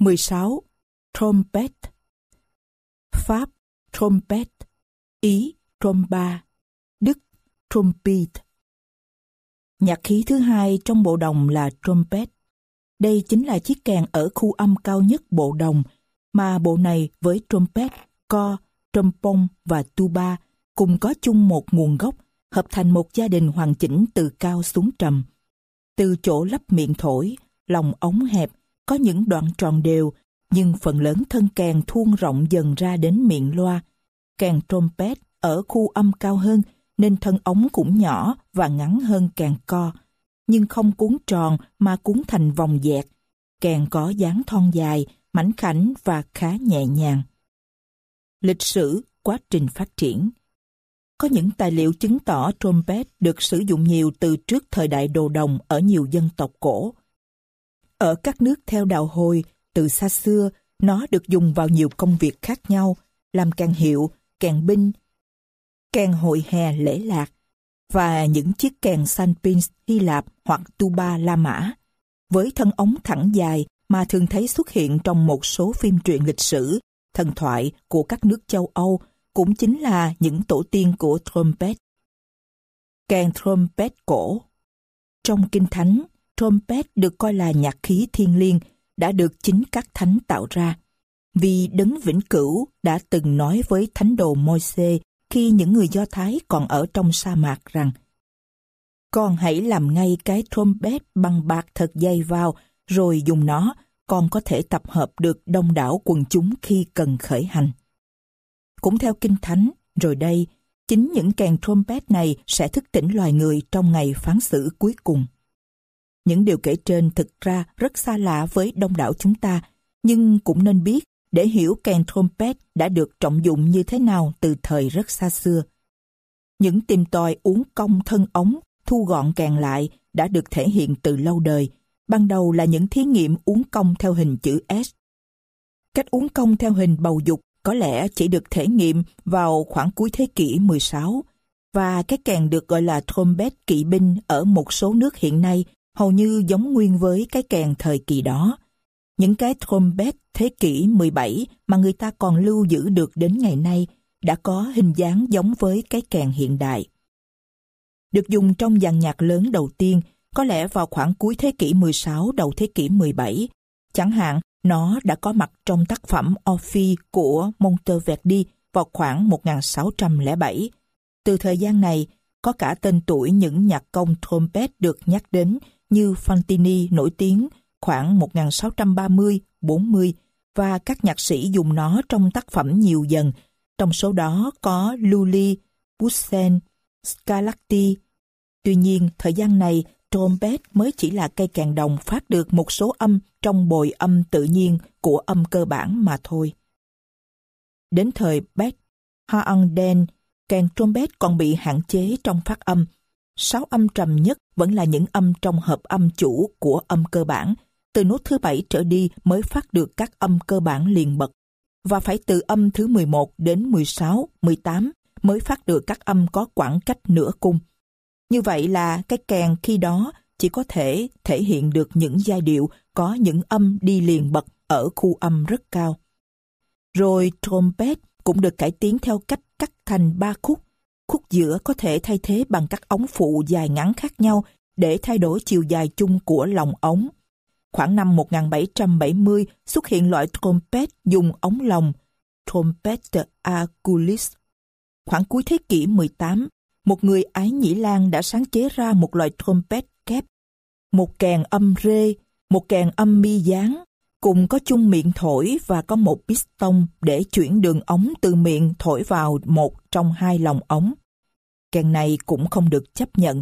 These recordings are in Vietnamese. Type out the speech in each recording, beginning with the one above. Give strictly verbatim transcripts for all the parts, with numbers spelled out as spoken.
mười sáu. Trompet. Pháp trompet, Ý tromba, Đức trumpet. Nhạc khí thứ hai trong bộ đồng là trumpet. Đây chính là chiếc kèn ở khu âm cao nhất bộ đồng, mà bộ này với trumpet, co, trombone và tuba cùng có chung một nguồn gốc, hợp thành một gia đình hoàn chỉnh từ cao xuống trầm. Từ chỗ lắp miệng thổi, lòng ống hẹp, có những đoạn tròn đều, nhưng phần lớn thân kèn thuôn rộng dần ra đến miệng loa. Kèn trumpet ở khu âm cao hơn, nên thân ống cũng nhỏ và ngắn hơn kèn co, nhưng không cuốn tròn mà cuốn thành vòng dẹt. Kèn có dáng thon dài, mảnh khảnh và khá nhẹ nhàng. Lịch sử, quá trình phát triển. Có những tài liệu chứng tỏ trumpet được sử dụng nhiều từ trước thời đại đồ đồng ở nhiều dân tộc cổ. Ở các nước theo đạo Hồi, từ xa xưa, nó được dùng vào nhiều công việc khác nhau, làm kèn hiệu, kèn binh, kèn hội hè lễ lạc, và những chiếc kèn sanpins Hy Lạp hoặc tuba La Mã, với thân ống thẳng dài mà thường thấy xuất hiện trong một số phim truyện lịch sử, thần thoại của các nước châu Âu, cũng chính là những tổ tiên của trumpet. Kèn trumpet cổ. Trong Kinh Thánh, trumpet được coi là nhạc khí thiêng liêng, đã được chính các thánh tạo ra. Vì Đấng Vĩnh Cửu đã từng nói với thánh đồ Môi-se khi những người Do Thái còn ở trong sa mạc rằng: "Con hãy làm ngay cái trumpet bằng bạc thật dày vào, rồi dùng nó, con có thể tập hợp được đông đảo quần chúng khi cần khởi hành." Cũng theo Kinh Thánh, rồi đây, chính những kèn trumpet này sẽ thức tỉnh loài người trong ngày phán xử cuối cùng. Những điều kể trên thực ra rất xa lạ với đông đảo chúng ta, nhưng cũng nên biết để hiểu kèn trumpet đã được trọng dụng như thế nào từ thời rất xa xưa. Những tìm tòi uốn cong thân ống, thu gọn kèn lại đã được thể hiện từ lâu đời. Ban đầu là những thí nghiệm uốn cong theo hình chữ S. Cách uốn cong theo hình bầu dục có lẽ chỉ được thể nghiệm vào khoảng cuối thế kỷ mười sáu, và cái kèn được gọi là trumpet kỵ binh ở một số nước hiện nay hầu như giống nguyên với cái kèn thời kỳ đó. Những cái trumpet thế kỷ mười bảy mà người ta còn lưu giữ được đến ngày nay đã có hình dáng giống với cái kèn hiện đại. Được dùng trong dàn nhạc lớn đầu tiên có lẽ vào khoảng cuối thế kỷ mười sáu, đầu thế kỷ mười bảy. Chẳng hạn, nó đã có mặt trong tác phẩm Orphée của Monteverdi vào khoảng một nghìn sáu trăm lẻ bảy. Từ thời gian này, có cả tên tuổi những nhạc công trumpet được nhắc đến như Fantini nổi tiếng khoảng một nghìn sáu trăm ba mươi đến bốn mươi, và các nhạc sĩ dùng nó trong tác phẩm nhiều dần. Trong số đó có Lully, Poussin, Scarlatti. Tuy nhiên, thời gian này, trumpet mới chỉ là cây kèn đồng phát được một số âm trong bồi âm tự nhiên của âm cơ bản mà thôi. Đến thời Bach, Haendel, kèn trumpet còn bị hạn chế trong phát âm. Sáu âm trầm nhất vẫn là những âm trong hợp âm chủ của âm cơ bản. Từ nốt thứ bảy trở đi mới phát được các âm cơ bản liền bật, và phải từ âm thứ mười một đến mười sáu, mười tám mới phát được các âm có quãng cách nửa cung. Như vậy là cái kèn khi đó chỉ có thể thể hiện được những giai điệu có những âm đi liền bật ở khu âm rất cao. Rồi trumpet cũng được cải tiến theo cách cắt thành ba khúc. Khúc giữa có thể thay thế bằng các ống phụ dài ngắn khác nhau để thay đổi chiều dài chung của lòng ống. Khoảng năm một nghìn bảy trăm bảy mươi xuất hiện loại trumpet dùng ống lồng, trumpet à coulisses. Khoảng cuối thế kỷ mười tám, một người Ái Nhĩ Lan đã sáng chế ra một loại trumpet kép, một kèn âm rê, một kèn âm mi dáng, cùng có chung miệng thổi và có một piston để chuyển đường ống từ miệng thổi vào một trong hai lòng ống. Kèn này cũng không được chấp nhận.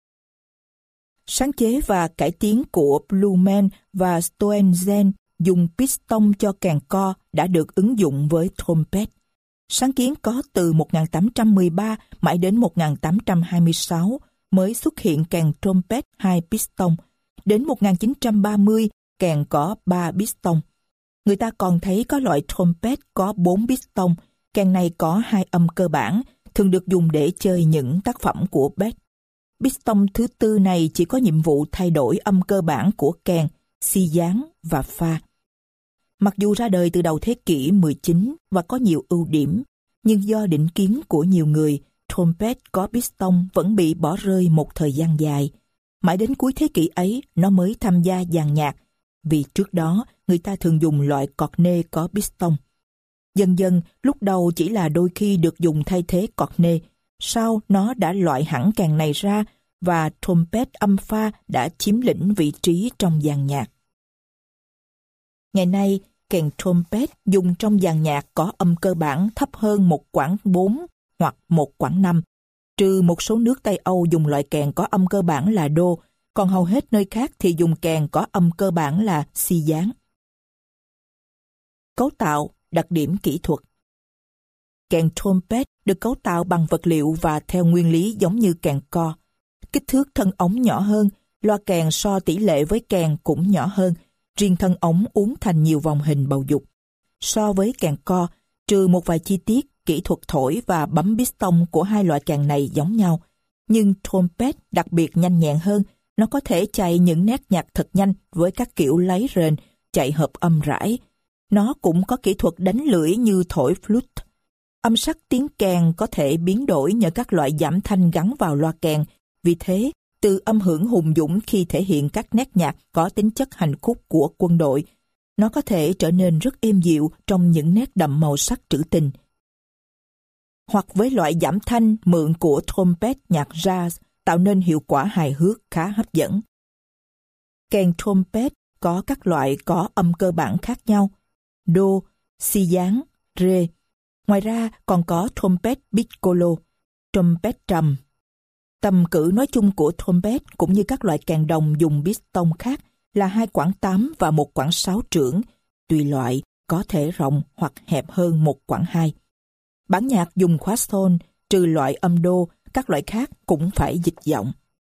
Sáng chế và cải tiến của Blumen và Stoenzen dùng piston cho kèn co đã được ứng dụng với trumpet. Sáng kiến có từ một nghìn tám trăm mười ba mãi đến một nghìn tám trăm hai mươi sáu mới xuất hiện kèn trumpet hai piston. Đến một nghìn chín trăm ba mươi, kèn có ba piston. Người ta còn thấy có loại trumpet có bốn piston. Kèn này có hai âm cơ bản, thường được dùng để chơi những tác phẩm của Bach. Piston thứ tư này chỉ có nhiệm vụ thay đổi âm cơ bản của kèn, si dáng và fa. Mặc dù ra đời từ đầu thế kỷ mười chín và có nhiều ưu điểm, nhưng do định kiến của nhiều người, trompet có piston vẫn bị bỏ rơi một thời gian dài. Mãi đến cuối thế kỷ ấy, nó mới tham gia dàn nhạc, vì trước đó người ta thường dùng loại cornet có piston. Dần dần, lúc đầu chỉ là đôi khi được dùng thay thế cornet, sau nó đã loại hẳn kèn này ra và trompet âm pha đã chiếm lĩnh vị trí trong dàn nhạc. Ngày nay, kèn trompet dùng trong dàn nhạc có âm cơ bản thấp hơn một quãng bốn hoặc một quãng năm, trừ một số nước Tây Âu dùng loại kèn có âm cơ bản là đô, còn hầu hết nơi khác thì dùng kèn có âm cơ bản là si dáng. Cấu tạo, đặc điểm kỹ thuật. Kèn trompet được cấu tạo bằng vật liệu và theo nguyên lý giống như kèn co. Kích thước thân ống nhỏ hơn, loa kèn so tỷ lệ với kèn cũng nhỏ hơn, riêng thân ống uốn thành nhiều vòng hình bầu dục. So với kèn co, trừ một vài chi tiết, kỹ thuật thổi và bấm piston của hai loại kèn này giống nhau. Nhưng trompet đặc biệt nhanh nhẹn hơn, nó có thể chạy những nét nhạc thật nhanh với các kiểu lấy rền, chạy hợp âm rãi. Nó cũng có kỹ thuật đánh lưỡi như thổi flute. Âm sắc tiếng kèn có thể biến đổi nhờ các loại giảm thanh gắn vào loa kèn. Vì thế, từ âm hưởng hùng dũng khi thể hiện các nét nhạc có tính chất hành khúc của quân đội, nó có thể trở nên rất êm dịu trong những nét đậm màu sắc trữ tình. Hoặc với loại giảm thanh mượn của trompet nhạc jazz tạo nên hiệu quả hài hước khá hấp dẫn. Kèn trompet có các loại có âm cơ bản khác nhau, đô, si dáng, rê. Ngoài ra còn có trompet piccolo, trompet trầm. Tầm cử nói chung của trompet cũng như các loại kèn đồng dùng piston khác là hai quãng tám và một quãng sáu trưởng, tùy loại có thể rộng hoặc hẹp hơn một quãng hai. Bản nhạc dùng khóa tone, trừ loại âm đô, các loại khác cũng phải dịch giọng.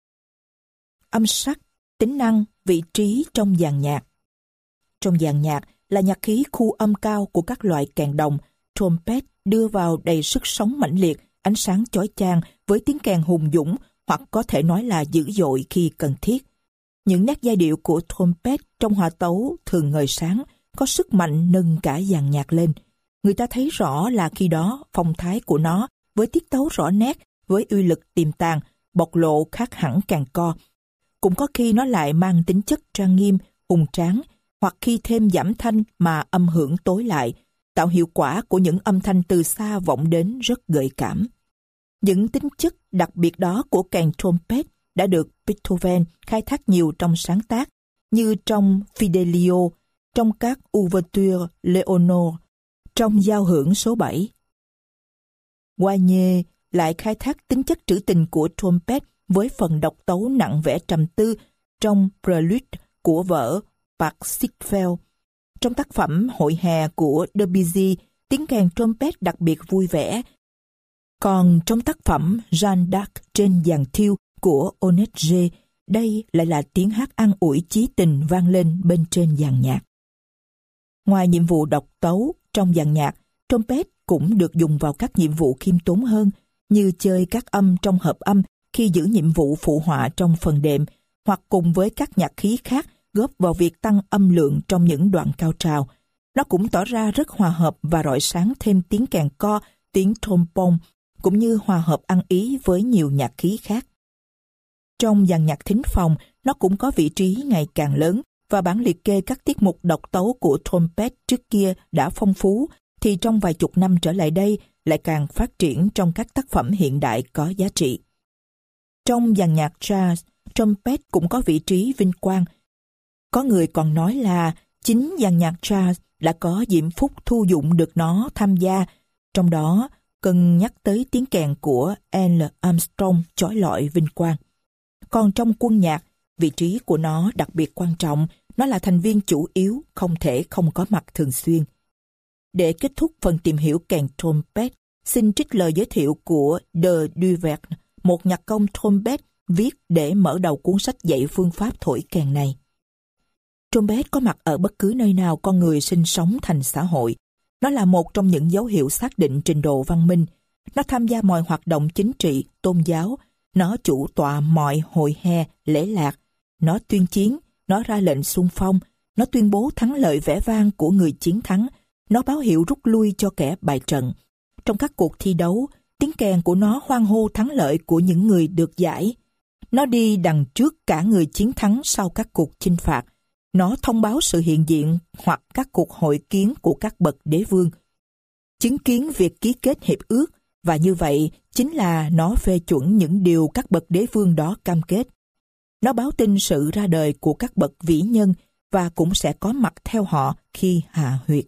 Âm sắc, tính năng, vị trí trong dàn nhạc. Trong dàn nhạc là nhạc khí khu âm cao của các loại kèn đồng, trompet đưa vào đầy sức sống mãnh liệt, ánh sáng chói chang với tiếng kèn hùng dũng hoặc có thể nói là dữ dội khi cần thiết. Những nét giai điệu của trompet trong hòa tấu thường ngời sáng, có sức mạnh nâng cả dàn nhạc lên. Người ta thấy rõ là khi đó phong thái của nó với tiết tấu rõ nét, với uy lực tiềm tàng, bộc lộ khác hẳn kèn co. Cũng có khi nó lại mang tính chất trang nghiêm, hùng tráng, hoặc khi thêm giảm thanh mà âm hưởng tối lại, tạo hiệu quả của những âm thanh từ xa vọng đến rất gợi cảm. Những tính chất đặc biệt đó của kèn trompet đã được Beethoven khai thác nhiều trong sáng tác, như trong Fidelio, trong các Ouverture Leonore, trong giao hưởng số bảy. Wagner lại khai thác tính chất trữ tình của trompet với phần độc tấu nặng vẻ trầm tư trong Prelude của vở Parsifal. Trong tác phẩm Hội hè của Debussy, tiếng kèn trompet đặc biệt vui vẻ. Còn trong tác phẩm Jeanne d'Arc trên giàn thiêu của Onegger, đây lại là tiếng hát an ủi chí tình vang lên bên trên dàn nhạc. Ngoài nhiệm vụ độc tấu trong dàn nhạc, trompet cũng được dùng vào các nhiệm vụ khiêm tốn hơn, như chơi các âm trong hợp âm khi giữ nhiệm vụ phụ họa trong phần đệm, hoặc cùng với các nhạc khí khác góp vào việc tăng âm lượng trong những đoạn cao trào. Nó cũng tỏ ra rất hòa hợp và rọi sáng thêm tiếng kèn co, tiếng trombone, cũng như hòa hợp ăn ý với nhiều nhạc khí khác. Trong dàn nhạc thính phòng, nó cũng có vị trí ngày càng lớn, và bản liệt kê các tiết mục độc tấu của trompet trước kia đã phong phú, thì trong vài chục năm trở lại đây lại càng phát triển trong các tác phẩm hiện đại có giá trị. Trong dàn nhạc jazz, trompet cũng có vị trí vinh quang. Có người còn nói là chính dàn nhạc jazz đã có diễm phúc thu dụng được nó tham gia, trong đó cần nhắc tới tiếng kèn của Neil Armstrong chói lọi vinh quang. Còn trong quân nhạc, vị trí của nó đặc biệt quan trọng, nó là thành viên chủ yếu, không thể không có mặt thường xuyên. Để kết thúc phần tìm hiểu kèn trompet, xin trích lời giới thiệu của De Duverne, một nhạc công trompet viết để mở đầu cuốn sách dạy phương pháp thổi kèn này. Trompet có mặt ở bất cứ nơi nào con người sinh sống thành xã hội. Nó là một trong những dấu hiệu xác định trình độ văn minh. Nó tham gia mọi hoạt động chính trị, tôn giáo. Nó chủ tọa mọi hội hè, lễ lạc. Nó tuyên chiến, nó ra lệnh xung phong. Nó tuyên bố thắng lợi vẻ vang của người chiến thắng. Nó báo hiệu rút lui cho kẻ bại trận. Trong các cuộc thi đấu, tiếng kèn của nó hoan hô thắng lợi của những người được giải. Nó đi đằng trước cả người chiến thắng sau các cuộc chinh phạt. Nó thông báo sự hiện diện hoặc các cuộc hội kiến của các bậc đế vương. Chứng kiến việc ký kết hiệp ước, và như vậy chính là nó phê chuẩn những điều các bậc đế vương đó cam kết. Nó báo tin sự ra đời của các bậc vĩ nhân và cũng sẽ có mặt theo họ khi hạ huyệt.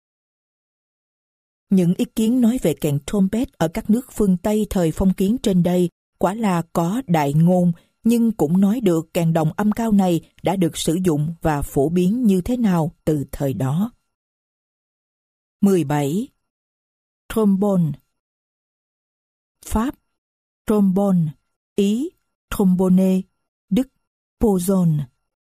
Những ý kiến nói về kèn trumpet ở các nước phương Tây thời phong kiến trên đây quả là có đại ngôn, nhưng cũng nói được kèn đồng âm cao này đã được sử dụng và phổ biến như thế nào từ thời đó. mười bảy. Trombone. Pháp, trombone. Ý, trombone. Đức, posaune.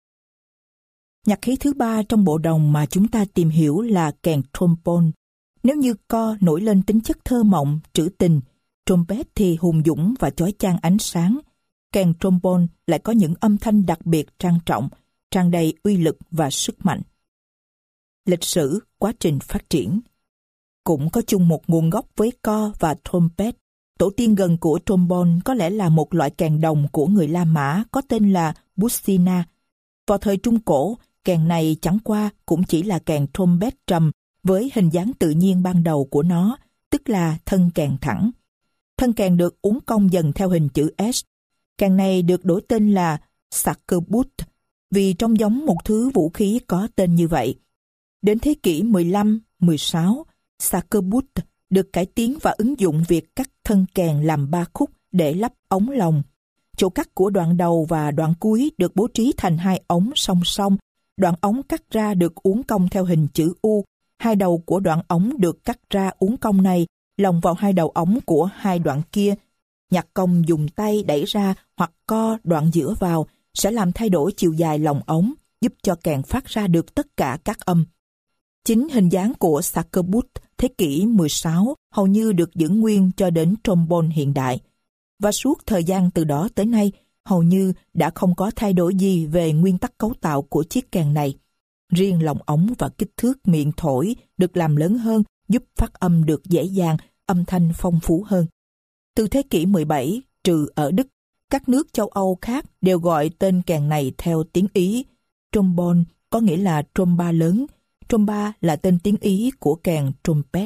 Nhạc khí thứ ba trong bộ đồng mà chúng ta tìm hiểu là kèn trombone. Nếu như co nổi lên tính chất thơ mộng, trữ tình, trumpet thì hùng dũng và chói chang ánh sáng. Kèn trombone lại có những âm thanh đặc biệt trang trọng, tràn đầy uy lực và sức mạnh. Lịch sử, quá trình phát triển cũng có chung một nguồn gốc với co và trumpet. Tổ tiên gần của trombone có lẽ là một loại kèn đồng của người La Mã có tên là buccina. Vào thời Trung Cổ, kèn này chẳng qua cũng chỉ là kèn trumpet trầm với hình dáng tự nhiên ban đầu của nó, tức là thân kèn thẳng. Thân kèn được uốn cong dần theo hình chữ S. Kèn này được đổi tên là sacerbout vì trông giống một thứ vũ khí có tên như vậy. Đến thế kỷ mười lăm mười sáu, sacerbout được cải tiến và ứng dụng việc cắt thân kèn làm ba khúc để lắp ống lồng. Chỗ cắt của đoạn đầu và đoạn cuối được bố trí thành hai ống song song. Đoạn ống cắt ra được uốn cong theo hình chữ U. Hai đầu của đoạn ống được cắt ra uốn cong này lồng vào hai đầu ống của hai đoạn kia. Nhạc công dùng tay đẩy ra hoặc co đoạn giữa vào sẽ làm thay đổi chiều dài lồng ống, giúp cho kèn phát ra được tất cả các âm. Chính hình dáng của sacerbout thế kỷ mười sáu hầu như được giữ nguyên cho đến trombone hiện đại. Và suốt thời gian từ đó tới nay, hầu như đã không có thay đổi gì về nguyên tắc cấu tạo của chiếc kèn này. Riêng lồng ống và kích thước miệng thổi được làm lớn hơn, giúp phát âm được dễ dàng, âm thanh phong phú hơn. Từ thế kỷ mười bảy, trừ ở Đức, các nước châu Âu khác đều gọi tên kèn này theo tiếng Ý. Trombone có nghĩa là tromba lớn, tromba là tên tiếng Ý của kèn trumpet.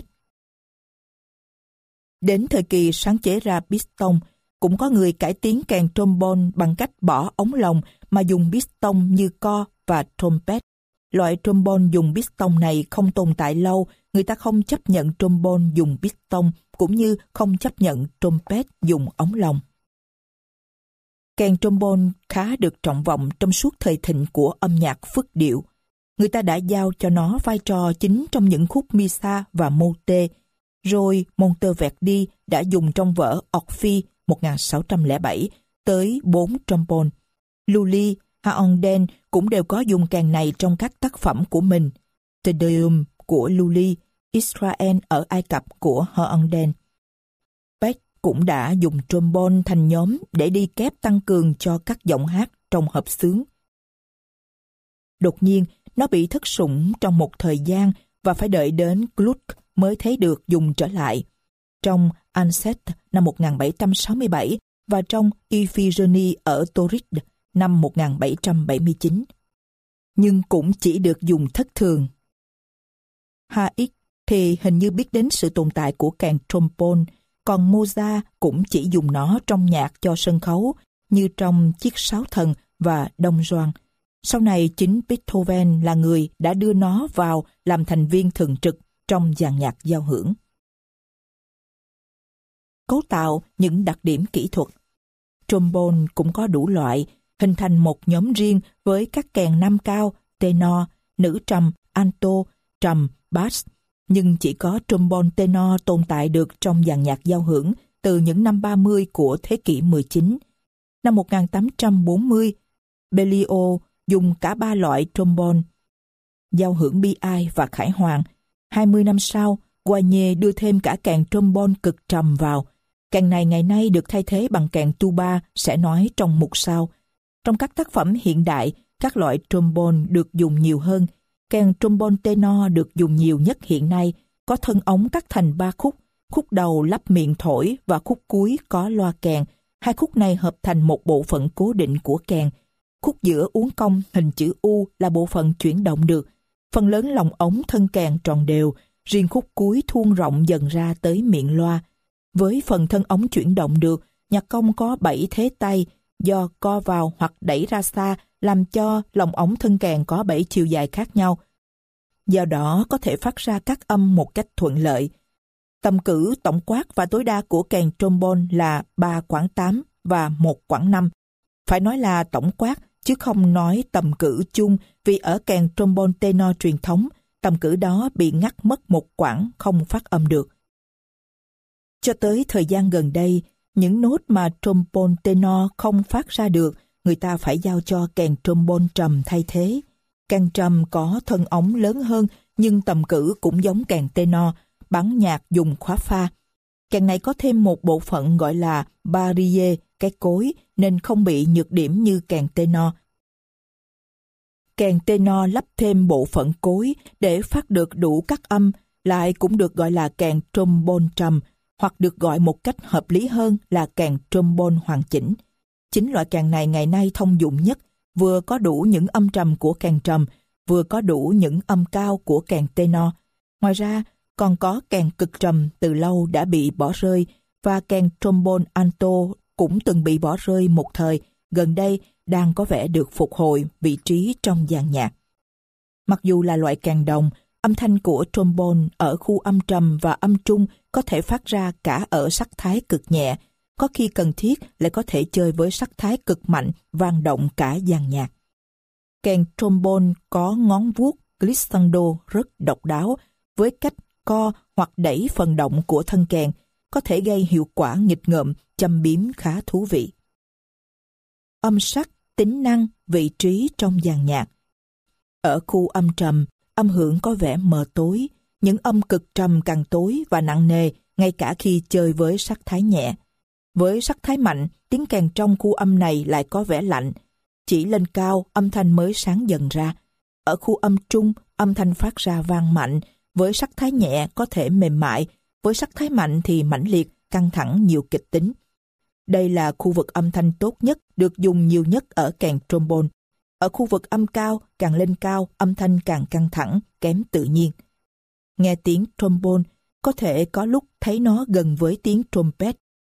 Đến thời kỳ sáng chế ra piston, cũng có người cải tiến kèn trombone bằng cách bỏ ống lồng mà dùng piston như co và trumpet. Loại trombone dùng piston này không tồn tại lâu, người ta không chấp nhận trombone dùng piston cũng như không chấp nhận trumpet dùng ống lồng. Kèn trombone khá được trọng vọng trong suốt thời thịnh của âm nhạc phức điệu. Người ta đã giao cho nó vai trò chính trong những khúc Missa và Motet, rồi Monteverdi đã dùng trong vở Orphée một nghìn sáu trăm lẻ bảy tới bốn trombone. Lully, Haendel cũng đều có dùng kèn này trong các tác phẩm của mình. Te Deum của Lully, Israel ở Ai Cập của Haendel. Bach cũng đã dùng trombone thành nhóm để đi kép tăng cường cho các giọng hát trong hợp xướng. Đột nhiên, nó bị thất sủng trong một thời gian và phải đợi đến Gluck mới thấy được dùng trở lại. Trong Ancet năm một nghìn bảy trăm sáu mươi bảy và trong Iphigenie ở Torit năm một nghìn bảy trăm bảy mươi chín. Nhưng cũng chỉ được dùng thất thường. Haydn thì hình như biết đến sự tồn tại của kèn trombone, còn Mozart cũng chỉ dùng nó trong nhạc cho sân khấu như trong Chiếc Sáo Thần và Đông Gioan. Sau này chính Beethoven là người đã đưa nó vào làm thành viên thường trực trong dàn nhạc giao hưởng. Cấu tạo những đặc điểm kỹ thuật. Trombone cũng có đủ loại, hình thành một nhóm riêng với các kèn nam cao, tenor, nữ trầm, alto, trầm, bass. Nhưng chỉ có trombone tenor tồn tại được trong dàn nhạc giao hưởng từ những năm ba mươi của thế kỷ mười chín. Năm một nghìn tám trăm bốn mươi, Berlioz dùng cả ba loại trombone, giao hưởng bi ai và khải hoàn. hai mươi năm sau, Guarnier đưa thêm cả kèn trombone cực trầm vào. Kèn này ngày nay được thay thế bằng kèn tuba, sẽ nói trong mục sau. Trong các tác phẩm hiện đại, các loại trombone được dùng nhiều hơn. Kèn trombone tenor được dùng nhiều nhất hiện nay, có thân ống cắt thành ba khúc, khúc đầu lắp miệng thổi và khúc cuối có loa kèn. Hai khúc này hợp thành một bộ phận cố định của kèn. Khúc giữa uốn cong hình chữ U là bộ phận chuyển động được. Phần lớn lòng ống thân kèn tròn đều, riêng khúc cuối thuôn rộng dần ra tới miệng loa. Với phần thân ống chuyển động được, nhạc công có bảy thế tay, do co vào hoặc đẩy ra xa làm cho lòng ống thân kèn có bảy chiều dài khác nhau. Do đó có thể phát ra các âm một cách thuận lợi. Tầm cử tổng quát và tối đa của kèn trombone là ba quãng tám và một quãng năm. Phải nói là tổng quát, chứ không nói tầm cử chung, vì ở kèn trombone tenor truyền thống, tầm cử đó bị ngắt mất một quãng không phát âm được. Cho tới thời gian gần đây, những nốt mà trombone tenor không phát ra được, người ta phải giao cho kèn trombone trầm thay thế. Kèn trầm có thân ống lớn hơn, nhưng tầm cử cũng giống kèn tenor, bắn nhạc dùng khóa pha. Kèn này có thêm một bộ phận gọi là barrier, cái cối, nên không bị nhược điểm như kèn tenor. Kèn tenor lắp thêm bộ phận cối để phát được đủ các âm, lại cũng được gọi là kèn trombone trầm, hoặc được gọi một cách hợp lý hơn là kèn trombone hoàn chỉnh. Chính loại kèn này ngày nay thông dụng nhất, vừa có đủ những âm trầm của kèn trầm, vừa có đủ những âm cao của kèn tenor. Ngoài ra, còn có kèn cực trầm từ lâu đã bị bỏ rơi, và kèn trombone alto cũng từng bị bỏ rơi một thời, gần đây đang có vẻ được phục hồi vị trí trong dàn nhạc. Mặc dù là loại kèn đồng, âm thanh của trombone ở khu âm trầm và âm trung có thể phát ra cả ở sắc thái cực nhẹ, có khi cần thiết lại có thể chơi với sắc thái cực mạnh, vang động cả dàn nhạc. Kèn trombone có ngón vuốt glissando rất độc đáo, với cách co hoặc đẩy phần động của thân kèn, có thể gây hiệu quả nghịch ngợm, châm biếm khá thú vị. Âm sắc, tính năng, vị trí trong dàn nhạc. Ở khu âm trầm, âm hưởng có vẻ mờ tối, những âm cực trầm càng tối và nặng nề, ngay cả khi chơi với sắc thái nhẹ. Với sắc thái mạnh, tiếng kèn trong khu âm này lại có vẻ lạnh. Chỉ lên cao, âm thanh mới sáng dần ra. Ở khu âm trung, âm thanh phát ra vang mạnh, với sắc thái nhẹ có thể mềm mại, với sắc thái mạnh thì mãnh liệt, căng thẳng, nhiều kịch tính. Đây là khu vực âm thanh tốt nhất, được dùng nhiều nhất ở kèn trombone. Ở khu vực âm cao, càng lên cao, âm thanh càng căng thẳng, kém tự nhiên. Nghe tiếng trombone, có thể có lúc thấy nó gần với tiếng trumpet.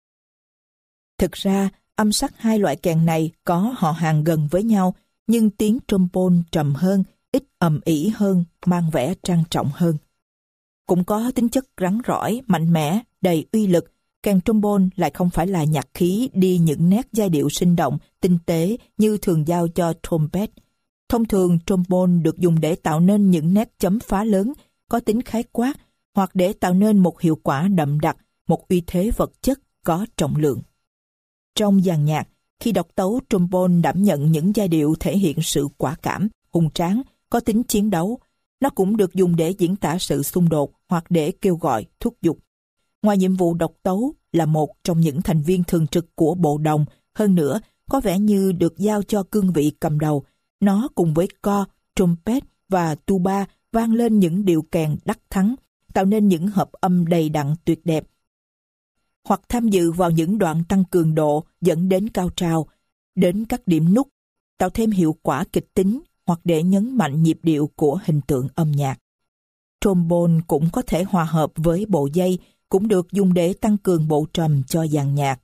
Thực ra, âm sắc hai loại kèn này có họ hàng gần với nhau, nhưng tiếng trombone trầm hơn, ít ầm ĩ hơn, mang vẻ trang trọng hơn. Cũng có tính chất rắn rỏi, mạnh mẽ, đầy uy lực. Kèn trombone lại không phải là nhạc khí đi những nét giai điệu sinh động, tinh tế như thường giao cho trumpet. Thông thường, trombone được dùng để tạo nên những nét chấm phá lớn, có tính khái quát, hoặc để tạo nên một hiệu quả đậm đặc, một uy thế vật chất có trọng lượng. Trong dàn nhạc, khi độc tấu trombone đảm nhận những giai điệu thể hiện sự quả cảm, hùng tráng, có tính chiến đấu. Nó cũng được dùng để diễn tả sự xung đột hoặc để kêu gọi, thúc giục. Ngoài nhiệm vụ độc tấu là một trong những thành viên thường trực của bộ đồng, hơn nữa có vẻ như được giao cho cương vị cầm đầu. Nó cùng với co, trumpet và tuba vang lên những điệu kèn đắc thắng, tạo nên những hợp âm đầy đặn tuyệt đẹp. Hoặc tham dự vào những đoạn tăng cường độ dẫn đến cao trào, đến các điểm nút, tạo thêm hiệu quả kịch tính hoặc để nhấn mạnh nhịp điệu của hình tượng âm nhạc. Trombone cũng có thể hòa hợp với bộ dây, cũng được dùng để tăng cường bộ trầm cho dàn nhạc.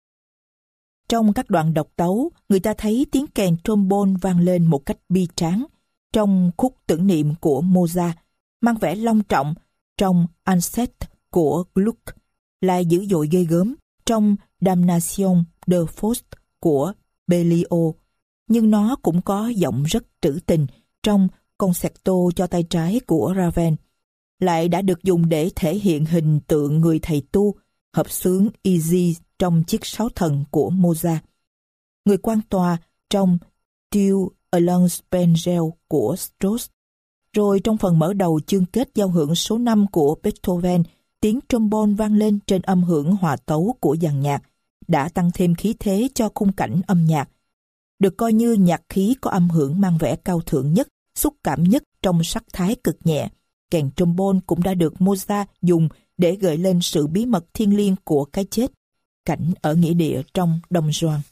Trong các đoạn độc tấu, người ta thấy tiếng kèn trombone vang lên một cách bi tráng. Trong khúc tưởng niệm của Mozart, mang vẻ long trọng. Trong Ancet của Gluck, lại dữ dội ghê gớm. Trong Damnation de Faust của Berlioz, nhưng nó cũng có giọng rất trữ tình trong Concerto cho tay trái của Ravel, lại đã được dùng để thể hiện hình tượng người thầy tu, hợp xướng Easy trong chiếc sáo thần của Mozart, người quan tòa trong Dieu Along Spengel của Strauss. Rồi trong phần mở đầu chương kết giao hưởng số năm của Beethoven, tiếng trombone vang lên trên âm hưởng hòa tấu của dàn nhạc, đã tăng thêm khí thế cho khung cảnh âm nhạc. được coi như nhạc khí có âm hưởng mang vẻ cao thượng nhất, xúc cảm nhất trong sắc thái cực nhẹ. Kèn trombone cũng đã được Mozart dùng để gợi lên sự bí mật thiêng liêng của cái chết, cảnh ở nghĩa địa trong Don Juan.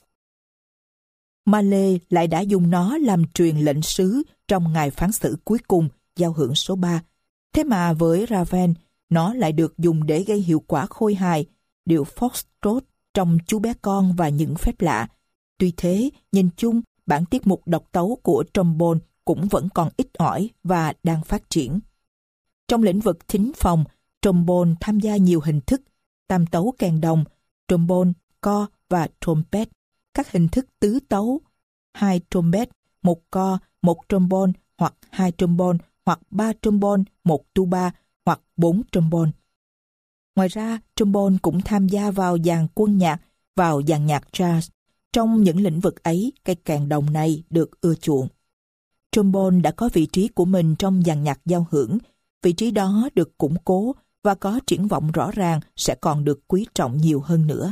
Mahler lại đã dùng nó làm truyền lệnh sứ trong ngày phán xử cuối cùng, giao hưởng số ba. Thế mà với Ravel, nó lại được dùng để gây hiệu quả khôi hài, điệu foxtrot trong Chú bé con và những phép lạ. Tuy thế, nhìn chung, bản tiết mục độc tấu của trombone cũng vẫn còn ít ỏi và đang phát triển. Trong lĩnh vực thính phòng, trombone tham gia nhiều hình thức, tam tấu kèn đồng, trombone, co và trompet, các hình thức tứ tấu, hai trompet, một co, một trombone hoặc hai trombone hoặc ba trombone, một tuba hoặc bốn trombone. Ngoài ra, trombone cũng tham gia vào dàn quân nhạc, vào dàn nhạc jazz. Trong những lĩnh vực ấy, cây kèn đồng này được ưa chuộng. Trombone đã có vị trí của mình trong dàn nhạc giao hưởng. Vị trí đó được củng cố và có triển vọng rõ ràng sẽ còn được quý trọng nhiều hơn nữa.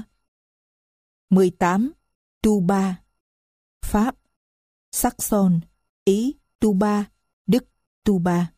mười tám. Tuba. Pháp, Saxon, Ý, tuba, Đức, tuba.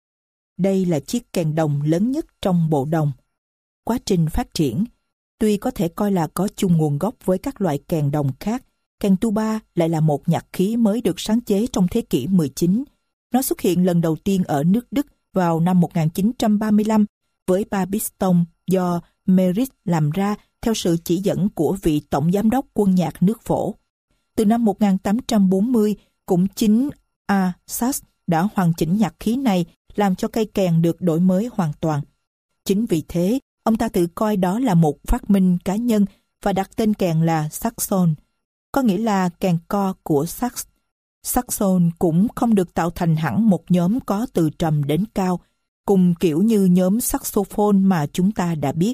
Đây là chiếc kèn đồng lớn nhất trong bộ đồng. Quá trình phát triển, tuy có thể coi là có chung nguồn gốc với các loại kèn đồng khác, kèn tuba lại là một nhạc khí mới được sáng chế trong thế kỷ mười chín. Nó xuất hiện lần đầu tiên ở nước Đức vào năm một nghìn chín trăm ba mươi lăm với ba piston do Merit làm ra theo sự chỉ dẫn của vị tổng giám đốc quân nhạc nước Phổ. Từ năm một nghìn tám trăm bốn mươi, cũng chính A. Sachs đã hoàn chỉnh nhạc khí này, làm cho cây kèn được đổi mới hoàn toàn. Chính vì thế, ông ta tự coi đó là một phát minh cá nhân và đặt tên kèn là Saxon, có nghĩa là kèn co của sax. Saxon cũng không được tạo thành hẳn một nhóm có từ trầm đến cao, cùng kiểu như nhóm saxophone mà chúng ta đã biết.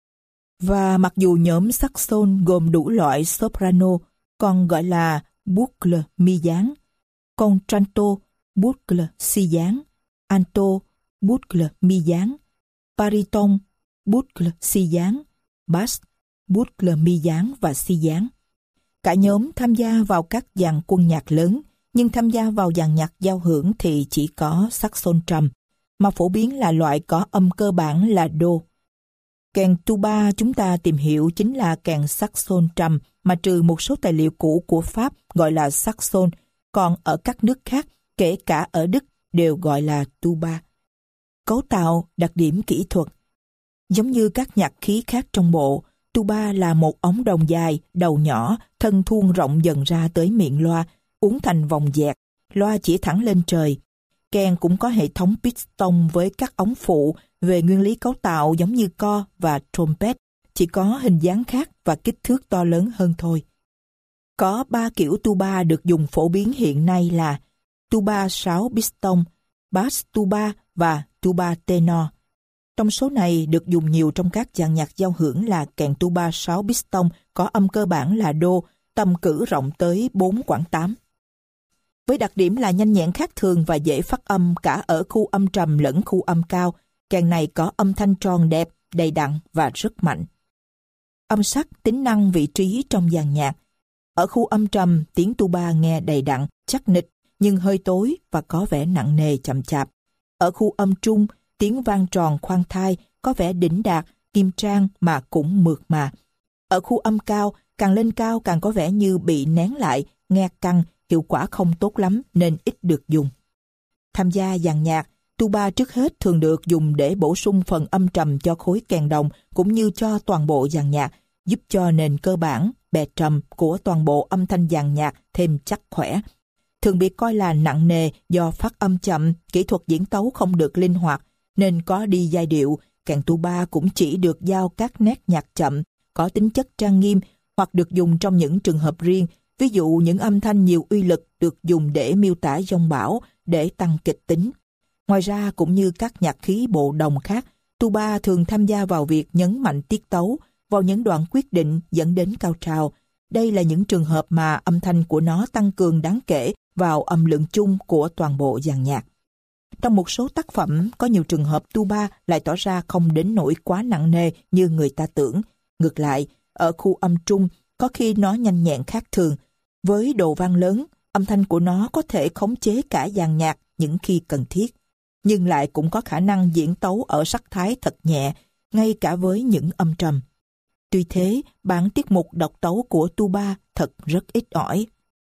Và mặc dù nhóm saxon gồm đủ loại soprano, còn gọi là boucle mi dáng, contralto, boucle si dáng, alto, boucle mi dáng, baryton, boucle si dáng, bass, boucle mi dáng và si dáng. Cả nhóm tham gia vào các dàn quân nhạc lớn, nhưng tham gia vào dàn nhạc giao hưởng thì chỉ có saxon trầm, mà phổ biến là loại có âm cơ bản là đô. Kèn tuba chúng ta tìm hiểu chính là kèn saxon trầm, mà trừ một số tài liệu cũ của Pháp gọi là saxon, còn ở các nước khác, kể cả ở Đức, đều gọi là tuba. Cấu tạo, đặc điểm kỹ thuật. Giống như các nhạc khí khác trong bộ, tuba là một ống đồng dài, đầu nhỏ, thân thuôn rộng dần ra tới miệng loa, uốn thành vòng dẹt, loa chỉ thẳng lên trời. Kèn cũng có hệ thống piston với các ống phụ, về nguyên lý cấu tạo giống như co và trompet, chỉ có hình dáng khác và kích thước to lớn hơn thôi. Có ba kiểu tuba được dùng phổ biến hiện nay là tuba sáu piston, bass tuba và tuba tenor. Trong số này được dùng nhiều trong các dàn nhạc giao hưởng là kèn tuba sáu piston có âm cơ bản là đô, tầm cử rộng tới bốn quãng tám. Với đặc điểm là nhanh nhẹn khác thường và dễ phát âm cả ở khu âm trầm lẫn khu âm cao, kèn này có âm thanh tròn đẹp, đầy đặn và rất mạnh. Âm sắc, tính năng, vị trí trong dàn nhạc. Ở khu âm trầm, tiếng tuba nghe đầy đặn, chắc nịch, nhưng hơi tối và có vẻ nặng nề chậm chạp. Ở khu âm trung, tiếng vang tròn khoan thai, có vẻ đỉnh đạt, nghiêm trang mà cũng mượt mà. Ở khu âm cao, càng lên cao càng có vẻ như bị nén lại, nghe căng, hiệu quả không tốt lắm nên ít được dùng. Tham gia dàn nhạc, tuba trước hết thường được dùng để bổ sung phần âm trầm cho khối kèn đồng cũng như cho toàn bộ dàn nhạc, giúp cho nền cơ bản, bè trầm của toàn bộ âm thanh dàn nhạc thêm chắc khỏe. Thường bị coi là nặng nề do phát âm chậm, kỹ thuật diễn tấu không được linh hoạt, nên có đi giai điệu, kèn tuba cũng chỉ được giao các nét nhạc chậm, có tính chất trang nghiêm hoặc được dùng trong những trường hợp riêng, ví dụ những âm thanh nhiều uy lực được dùng để miêu tả dông bão, để tăng kịch tính. Ngoài ra, cũng như các nhạc khí bộ đồng khác, tuba thường tham gia vào việc nhấn mạnh tiết tấu, vào những đoạn quyết định dẫn đến cao trào. Đây là những trường hợp mà âm thanh của nó tăng cường đáng kể vào âm lượng chung của toàn bộ dàn nhạc. Trong một số tác phẩm, có nhiều trường hợp tuba lại tỏ ra không đến nỗi quá nặng nề như người ta tưởng. Ngược lại, ở khu âm trung, có khi nó nhanh nhẹn khác thường. Với độ vang lớn, âm thanh của nó có thể khống chế cả dàn nhạc những khi cần thiết, nhưng lại cũng có khả năng diễn tấu ở sắc thái thật nhẹ, ngay cả với những âm trầm. Tuy thế, bản tiết mục độc tấu của tuba thật rất ít ỏi.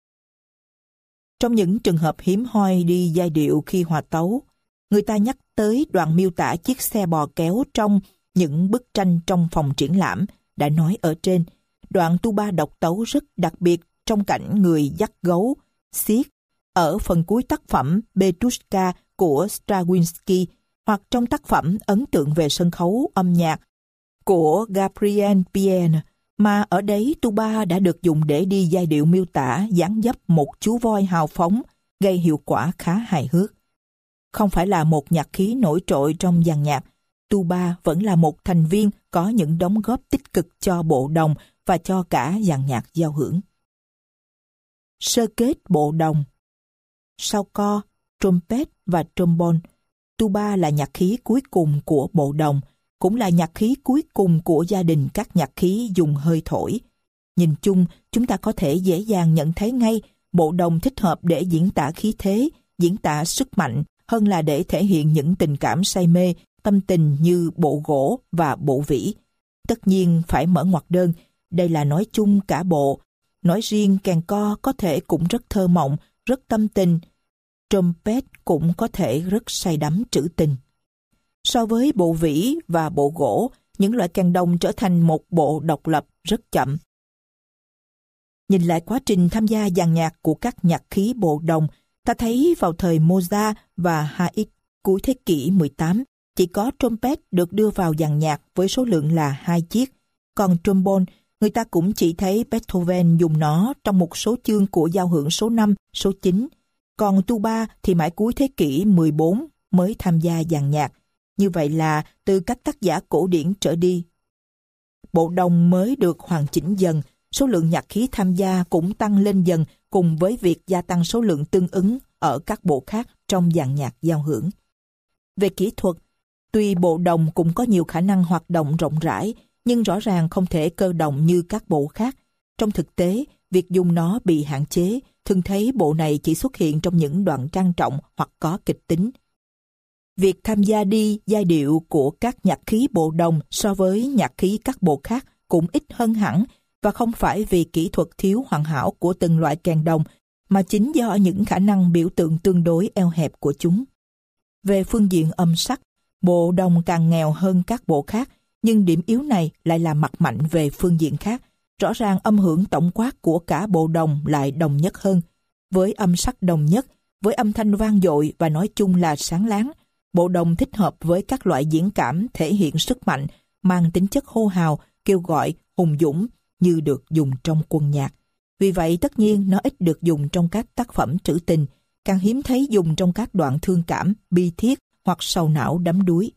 Trong những trường hợp hiếm hoi đi giai điệu khi hòa tấu, người ta nhắc tới đoạn miêu tả chiếc xe bò kéo trong những bức tranh trong phòng triển lãm đã nói ở trên. Đoạn tuba độc tấu rất đặc biệt trong cảnh người dắt gấu, xiết, ở phần cuối tác phẩm Petrushka của Stravinsky, hoặc trong tác phẩm ấn tượng về sân khấu âm nhạc của Gabriel Pienne, mà ở đấy tuba đã được dùng để đi giai điệu miêu tả dáng dấp một chú voi hào phóng, gây hiệu quả khá hài hước. Không phải là một nhạc khí nổi trội trong dàn nhạc, tuba vẫn là một thành viên có những đóng góp tích cực cho bộ đồng và cho cả dàn nhạc giao hưởng. Sơ kết bộ đồng. Sau co, trumpet và trombone, tuba là nhạc khí cuối cùng của bộ đồng, cũng là nhạc khí cuối cùng của gia đình các nhạc khí dùng hơi thổi. Nhìn chung, chúng ta có thể dễ dàng nhận thấy ngay bộ đồng thích hợp để diễn tả khí thế, diễn tả sức mạnh, hơn là để thể hiện những tình cảm say mê, tâm tình như bộ gỗ và bộ vĩ. Tất nhiên phải mở ngoặc đơn, đây là nói chung cả bộ. Nói riêng kèn co có thể cũng rất thơ mộng, rất tâm tình. Trumpet cũng có thể rất say đắm trữ tình. So với bộ vĩ và bộ gỗ, những loại kèn đồng trở thành một bộ độc lập rất chậm. Nhìn lại quá trình tham gia dàn nhạc của các nhạc khí bộ đồng, ta thấy vào thời Mozart và Haydn cuối thế kỷ mười tám, chỉ có trumpet được đưa vào dàn nhạc với số lượng là hai chiếc. Còn trombone, người ta cũng chỉ thấy Beethoven dùng nó trong một số chương của giao hưởng số năm, số chín. Còn tuba thì mãi cuối thế kỷ mười bốn mới tham gia dàn nhạc. Như vậy là từ các tác giả cổ điển trở đi, bộ đồng mới được hoàn chỉnh dần, số lượng nhạc khí tham gia cũng tăng lên dần cùng với việc gia tăng số lượng tương ứng ở các bộ khác trong dàn nhạc giao hưởng. Về kỹ thuật, tuy bộ đồng cũng có nhiều khả năng hoạt động rộng rãi, nhưng rõ ràng không thể cơ động như các bộ khác. Trong thực tế, việc dùng nó bị hạn chế, thường thấy bộ này chỉ xuất hiện trong những đoạn trang trọng hoặc có kịch tính. Việc tham gia đi giai điệu của các nhạc khí bộ đồng so với nhạc khí các bộ khác cũng ít hơn hẳn, và không phải vì kỹ thuật thiếu hoàn hảo của từng loại kèn đồng, mà chính do những khả năng biểu tượng tương đối eo hẹp của chúng. Về phương diện âm sắc, bộ đồng càng nghèo hơn các bộ khác, nhưng điểm yếu này lại là mặt mạnh về phương diện khác. Rõ ràng âm hưởng tổng quát của cả bộ đồng lại đồng nhất hơn. Với âm sắc đồng nhất, với âm thanh vang dội và nói chung là sáng láng, bộ đồng thích hợp với các loại diễn cảm thể hiện sức mạnh, mang tính chất hô hào, kêu gọi, hùng dũng như được dùng trong quân nhạc. Vì vậy tất nhiên nó ít được dùng trong các tác phẩm trữ tình, càng hiếm thấy dùng trong các đoạn thương cảm, bi thiết hoặc sầu não đắm đuối.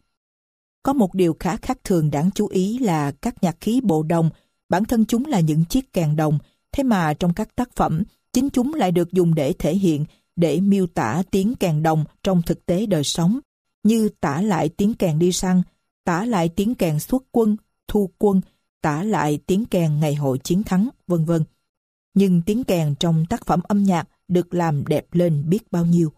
Có một điều khá khác thường đáng chú ý là các nhạc khí bộ đồng, bản thân chúng là những chiếc kèn đồng, thế mà trong các tác phẩm, chính chúng lại được dùng để thể hiện, để miêu tả tiếng kèn đồng trong thực tế đời sống, như tả lại tiếng kèn đi săn, tả lại tiếng kèn xuất quân, thu quân, tả lại tiếng kèn ngày hội chiến thắng, vân vân. Nhưng tiếng kèn trong tác phẩm âm nhạc được làm đẹp lên biết bao nhiêu.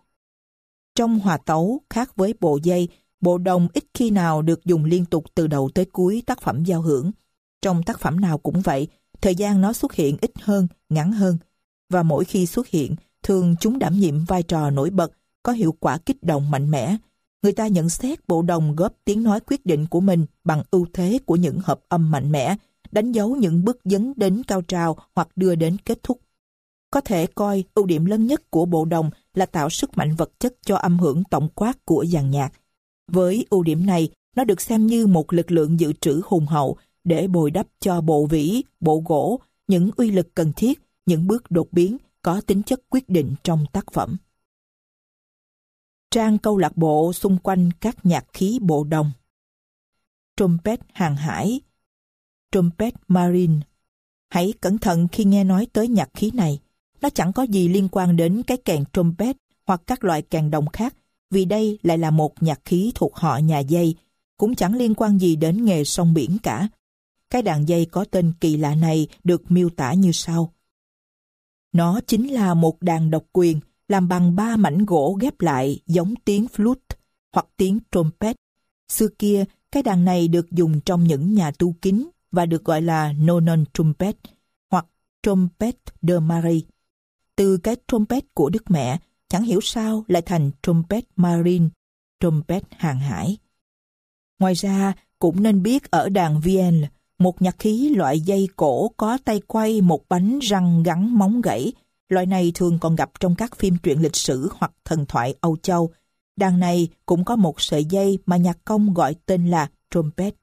Trong hòa tấu, khác với bộ dây, bộ đồng ít khi nào được dùng liên tục từ đầu tới cuối tác phẩm giao hưởng. Trong tác phẩm nào cũng vậy, thời gian nó xuất hiện ít hơn, ngắn hơn. Và mỗi khi xuất hiện, thường chúng đảm nhiệm vai trò nổi bật, có hiệu quả kích động mạnh mẽ. Người ta nhận xét bộ đồng góp tiếng nói quyết định của mình bằng ưu thế của những hợp âm mạnh mẽ, đánh dấu những bước dấn đến cao trào hoặc đưa đến kết thúc. Có thể coi ưu điểm lớn nhất của bộ đồng là tạo sức mạnh vật chất cho âm hưởng tổng quát của dàn nhạc. Với ưu điểm này, nó được xem như một lực lượng dự trữ hùng hậu để bồi đắp cho bộ vĩ, bộ gỗ, những uy lực cần thiết, những bước đột biến có tính chất quyết định trong tác phẩm. Trang câu lạc bộ xung quanh các nhạc khí bộ đồng. Trumpet hàng hải, trumpet marine. Hãy cẩn thận khi nghe nói tới nhạc khí này. Nó chẳng có gì liên quan đến cái kèn trumpet hoặc các loại kèn đồng khác, vì đây lại là một nhạc khí thuộc họ nhà dây, cũng chẳng liên quan gì đến nghề sông biển cả. Cái đàn dây có tên kỳ lạ này được miêu tả như sau. Nó chính là một đàn độc quyền làm bằng ba mảnh gỗ ghép lại giống tiếng flute hoặc tiếng trumpet. Xưa kia, cái đàn này được dùng trong những nhà tu kín và được gọi là nonon trumpet hoặc trumpet de Marie. Từ cái trumpet của Đức Mẹ, chẳng hiểu sao lại thành trumpet marine, trumpet hàng hải. Ngoài ra, cũng nên biết ở đàn vielle, một nhạc khí loại dây cổ có tay quay một bánh răng gắn móng gãy. Loại này thường còn gặp trong các phim truyện lịch sử hoặc thần thoại Âu Châu. Đàn này cũng có một sợi dây mà nhạc công gọi tên là trumpet.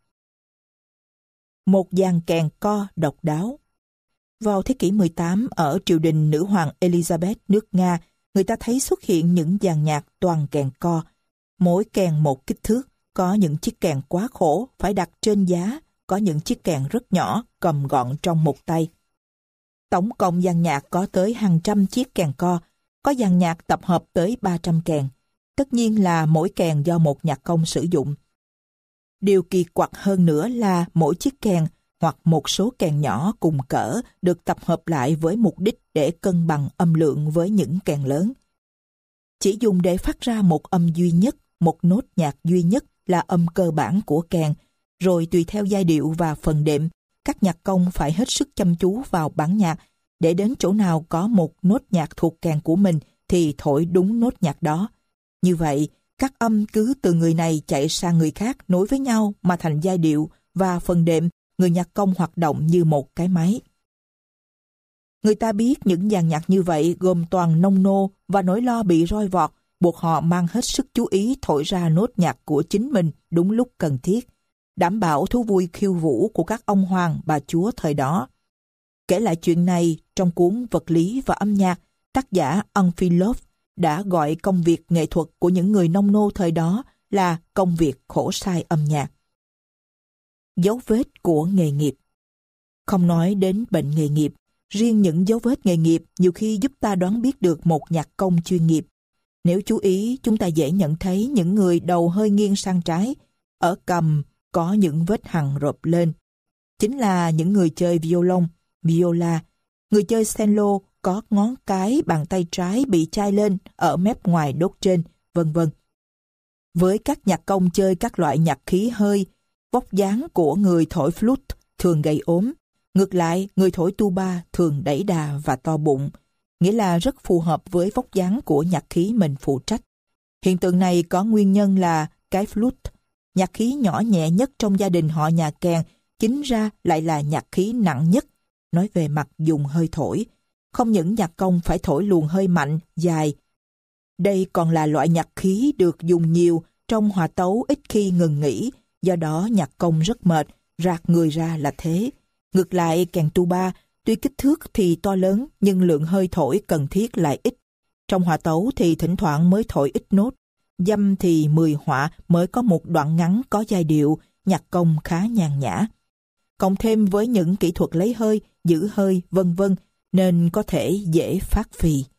Một dàn kèn co độc đáo. Vào thế kỷ mười tám, ở triều đình nữ hoàng Elizabeth nước Nga, người ta thấy xuất hiện những dàn nhạc toàn kèn co. Mỗi kèn một kích thước, có những chiếc kèn quá khổ phải đặt trên giá, có những chiếc kèn rất nhỏ cầm gọn trong một tay. Tổng cộng dàn nhạc có tới hàng trăm chiếc kèn co, có dàn nhạc tập hợp tới ba trăm kèn. Tất nhiên là mỗi kèn do một nhạc công sử dụng. Điều kỳ quặc hơn nữa là mỗi chiếc kèn hoặc một số kèn nhỏ cùng cỡ được tập hợp lại với mục đích để cân bằng âm lượng với những kèn lớn. Chỉ dùng để phát ra một âm duy nhất, một nốt nhạc duy nhất là âm cơ bản của kèn, rồi tùy theo giai điệu và phần đệm, các nhạc công phải hết sức chăm chú vào bản nhạc, để đến chỗ nào có một nốt nhạc thuộc kèn của mình thì thổi đúng nốt nhạc đó. Như vậy, các âm cứ từ người này chạy sang người khác nối với nhau mà thành giai điệu, và phần đệm, người nhạc công hoạt động như một cái máy. Người ta biết những dàn nhạc như vậy gồm toàn nông nô và nỗi lo bị roi vọt, buộc họ mang hết sức chú ý thổi ra nốt nhạc của chính mình đúng lúc cần thiết, đảm bảo thú vui khiêu vũ của các ông hoàng bà chúa thời đó. Kể lại chuyện này trong cuốn Vật lý và âm nhạc, tác giả Anphilov đã gọi công việc nghệ thuật của những người nông nô thời đó là công việc khổ sai âm nhạc. Dấu vết của nghề nghiệp. Không nói đến bệnh nghề nghiệp, riêng những dấu vết nghề nghiệp nhiều khi giúp ta đoán biết được một nhạc công chuyên nghiệp. Nếu chú ý, chúng ta dễ nhận thấy những người đầu hơi nghiêng sang trái, ở cằm có những vết hằn rộp lên. Chính là những người chơi violon, viola. Người chơi cello có ngón cái bàn tay trái bị chai lên ở mép ngoài đốt trên, vân vân. Với các nhạc công chơi các loại nhạc khí hơi, vóc dáng của người thổi flute thường gầy ốm. Ngược lại, người thổi tuba thường đẩy đà và to bụng, nghĩa là rất phù hợp với vóc dáng của nhạc khí mình phụ trách. Hiện tượng này có nguyên nhân là cái flute, nhạc khí nhỏ nhẹ nhất trong gia đình họ nhà kèn, chính ra lại là nhạc khí nặng nhất, nói về mặt dùng hơi thổi. Không những nhạc công phải thổi luồng hơi mạnh, dài. Đây còn là loại nhạc khí được dùng nhiều trong hòa tấu ít khi ngừng nghỉ, do đó nhạc công rất mệt, rạc người ra là thế. Ngược lại, kèn tuba, tuy kích thước thì to lớn, nhưng lượng hơi thổi cần thiết lại ít. Trong hòa tấu thì thỉnh thoảng mới thổi ít nốt. Dăm thì mười họa mới có một đoạn ngắn có giai điệu, nhạc công khá nhàn nhã. Cộng thêm với những kỹ thuật lấy hơi, giữ hơi, vân vân, nên có thể dễ phát phì.